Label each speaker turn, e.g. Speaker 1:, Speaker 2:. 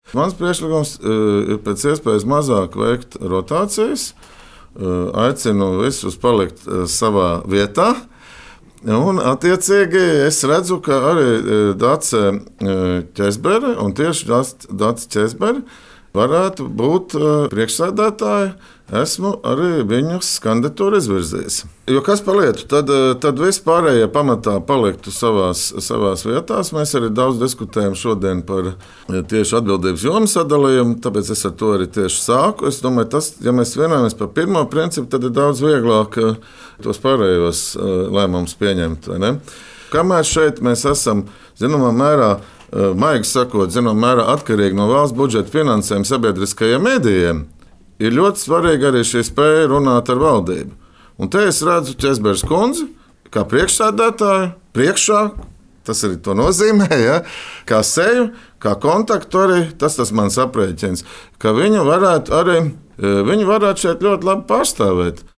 Speaker 1: Mans priekšlikums ir pēc iespējas mazāk veikt rotācijas. Aicinu visus palikt savā vietā. Un, attiecīgi, es redzu, ka arī Dace Ķezbere un tieši Dace Ķezbere varētu būt priekšsēdētāji. Esmu arī viņas kandidatūru izvirzījis. Jo kas par lietu, tad vispārējie pamatā paliktu savās vietās. Mēs arī daudz diskutējam šodien par tieši atbildības jomu sadalījumu, tāpēc es ar to arī tieši sāku. Es domāju, tas, ja mēs vienojamies par pirmo principu, tad ir daudz vieglāk tos pārējos lēmumus pieņemt. Kamēr šeit mēs esam, zināmā mērā, maigi sakot, zināmā mērā atkarīgi no valsts budžeta finansējuma sabiedriskajiem medijiem, ir ļoti svarīgi arī šī spēja runāt ar valdību. Un te es redzu Ķezberes kundzi kā priekšsēdētāju priekšā, tas arī to nozīmē, ja? Kā seju, kā kontaktu arī, tas mans aprēķins, ka viņa varētu šeit ļoti labi pārstāvēt.